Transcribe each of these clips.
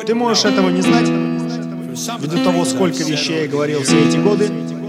Ты можешь этого не знать, ввиду того, сколько вещей я говорил все эти годы,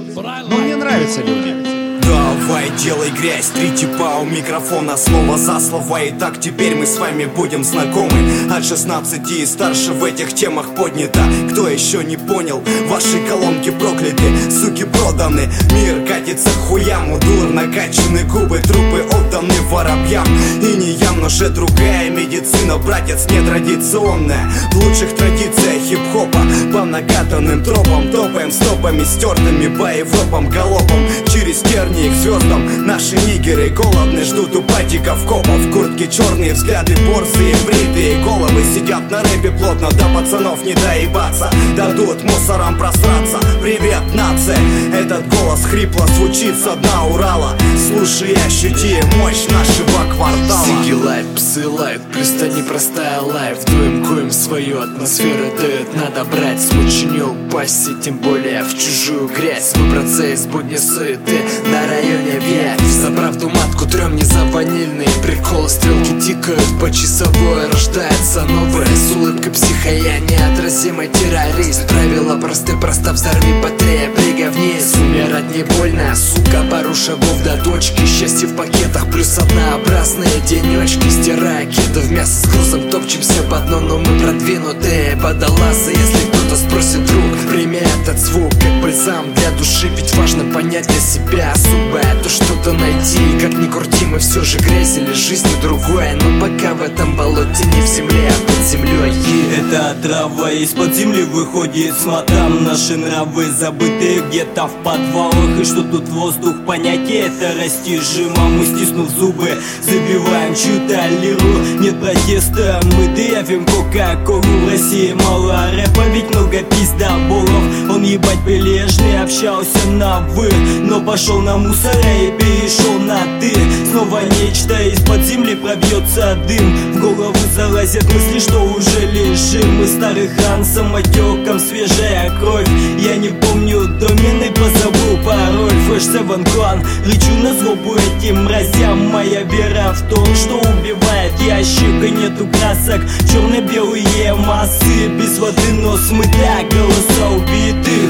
но мне нравятся люди. Давай, делай грязь, 3 типа у микрофона, слово за слово. И так теперь мы с вами будем знакомы. От 16 и старше в этих темах поднято. Кто еще не понял, ваши колонки прокляты, суки проданы. Мир катится к хуям, удур, накачаны губы, трупы отданы воробьям. И не ям, но же другая медицина, братец, нетрадиционная. В лучших традициях хип-хопа, по накатанным тропам, топаем стопами, стертыми по Европам, галопом через тернии к звездам. Наши нигеры голодны, ждут у патиков копов. Куртки черные, взгляды борзые, бритые головы. Сидят на рэпе плотно, до пацанов не доебаться. Дадут мусорам просраться. Привет, нация! Этот голос хрипло звучит со дна Урала. Слушай, ощути мощь нашего квартала. Сиги лайф, псы лайф, пристань простая лайф. Дуем, коем свою атмосферу дает. Надо брать, смучи не упасть, и тем более в чужую грязь. Выбраться из будни суеты, на районе Виа. За правду матку трем не за ванильный прикол. Стрелки тикают по часовой, рождается новое. С улыбкой психа я неотразимый террорист. Правила просты, просто взорви батарея, прыгай вниз. Умирать не больно, сука, пару шагов до точки. Счастье в пакетах, плюс однообразные денечки. Стирая кеды в мясо с грузом, топчемся по дну, но мы продвинутые водолазы. Если кто-то спросит, друг, прими этот звук как бальзам для души. Ведь важно понять для себя особое, то что-то найти. Как ни крути, мы все же грязь или жизнь другое. Но пока в этом болоте не в земле, а под землей. Это трава из-под земли выходит с матом. Наши нравы забытые где-то в подвалах. И что тут воздух, понятие это растяжимо. Мы, стиснув зубы, забиваем чью-то лиру. Нет протеста, мы дырявим кока-колу. В России мало рэпа, ведь много пиздоболов. Он ебать прилежный, общался на вы, но пошел на мусора и перешел на ты. Снова нечто из-под земли пробьется дым. В голову залазят мысли, что уже лежим. Мы старых ран самотеком, свежая кровь. Я не помню домены, позабыл пароль. Fresh 7 Clan, лечу на злобу этим мразям. Моя вера в том, что убивает ящик. И нету красок, черно-белые массы. Без воды, но смыта, голоса убитых.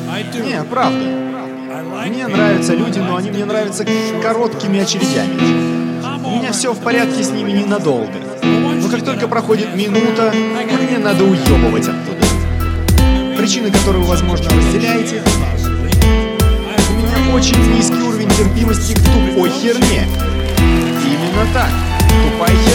Не, правда. Мне нравятся люди, но они мне нравятся короткими очередями. У меня все в порядке с ними ненадолго. Но как только проходит минута, мне надо уебывать оттуда. Причины, которые вы, возможно, разделяете. У меня очень низкий уровень терпимости к тупой херне. Именно так. Тупая херня